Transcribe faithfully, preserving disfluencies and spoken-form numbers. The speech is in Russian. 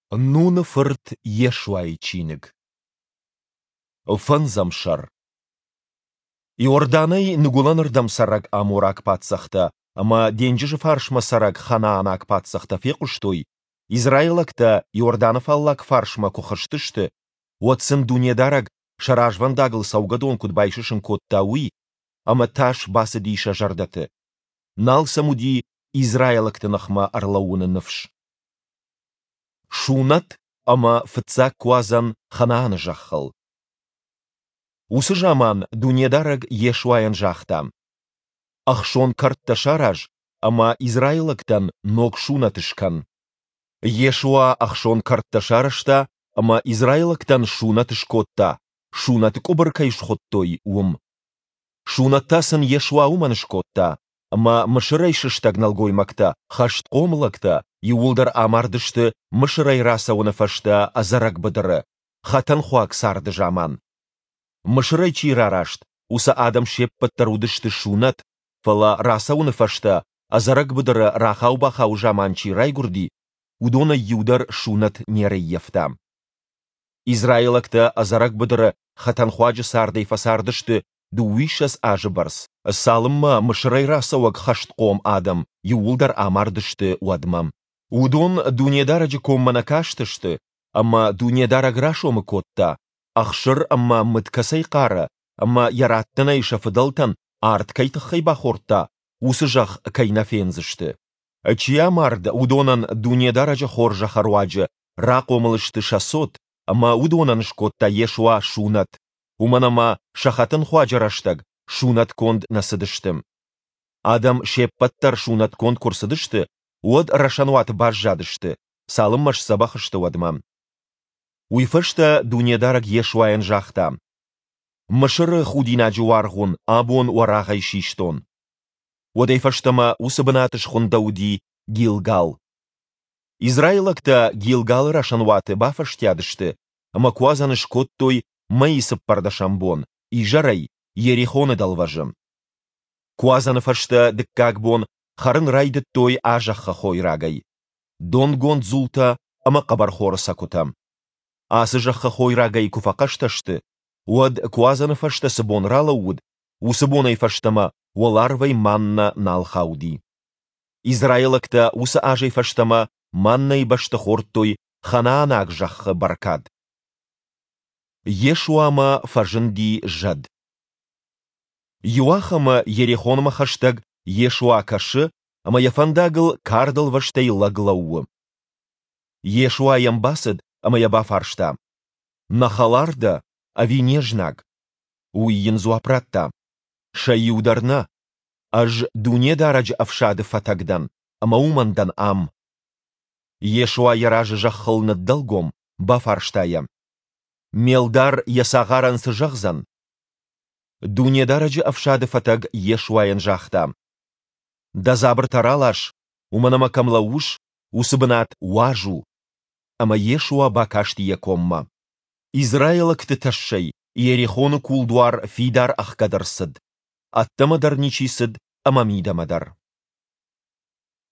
Нуны фырт Ешуай чинig. Фынзамшар. Иорданай нугуланырдам сарак амурак патсахта, ама денжижи фаршма сарак ханаанак патсахта фекуштой, Израилакта Иорданов аллак фаршма кухаштышты, уатсын дунедараг шаражвандагыл саугадон кудбайшишын коттауи, ама таш басы диша жардаты. Нал самуди Израилактынахма арлауны нывш. Шунат, ама фыцак куазан ханааны жақхыл. Усы жаман дунедараг Ешуаян жақтам. Ахшон картта шараж, ама Израилактан ног шунатышкан. Ешуа ахшон картта шарашта, ама Израилактан шунатышкотта, шунатык обыркайшхоттой ум. Шунаттасын Ешуа уманышкотта, ама мышырайшыштаг налгоймакта, хаштқомлакта, юулдар амардышты мышырай раса унафашта азарак быдыры, хатан хуак сарды жаман. Мышырай чирарашт, уса адам шеппаттар удышты шунат, фала раса унафашта азарак быдыры рахау-бахау жаман чирай гурди, удона юдар шунат нерей ефтам. Израилакта азарак быдыры хатан хуаджы сардай фасардышты дуишас ажы барс. Салымма мышырай расауак хаштқом адам, юулдар амардышты уадмам. Удон дунедараджы коммана каштышты, ама дунедара грашомы котта, ахшыр ама мыткасай қары, ама яраттына ишафыдалтан арт кайтықхай бахорта, усы жақ кайнафензышты. Чия мард удонан дунедараджы хоржа харуаджы рақомылышты шасот, ама удонан шкотта Ешуа шунат, уманама шахатын хуаджараштаг шунат конд насыдыштым. Адам шеппаттар шунат конд курсыдышты, уад рашануат бажжадышты, салым маш сабахышты уадмам. Уйфышта дунедараг Ешуаян жақтам. Мышыры худина жуарғун абон уарағай шиштон. Уадайфаштама усыбынатыш хундауди Гилгал. Израилакта Гилгал рашануаты бафаштядышты, ама куазаныш коттой майысып пардашамбон, и жарай Ерихоны далважым. Куазаны фашта дыккакбон харын райды той ажаққа хойрагай. Дон гонд зулта, ама қабархоры сакутам. Асы жаққа хойрагай куфақашташты, уад куазаны фашта сыбон ралауд, усыбонай фаштама уаларвай манна налхауди. Израилакта усы ажай фаштама маннай башты хортой ханаанак жаққа баркад. Ешуама фажынди жад. Юахама Ерихоныма хаштаг Ешуа кашы, ама яфандагыл кардал ваштай лаглауы. Ешуа ямбасыд, ама яба фаршта. Нахаларда авинежнаг. Уйин зуапратта. Шаи ударна. Аж дунедарадж афшады фатагдан, ама умандан ам. Ешуа яражы жақхылны долгом, ба фарштая. Мелдар ясағаран сыжақзан. Дунедараджы афшады фатаг Ешуаян жақта. Да забыр таралаш, уманама камлауш, усыбынат уажу. Ама Ешуа бакашти якомма. Израилакты ташшай, Ерихоны кулдуар фидар ахкадарсыд. Аттамадар ничисыд, ама мидамадар.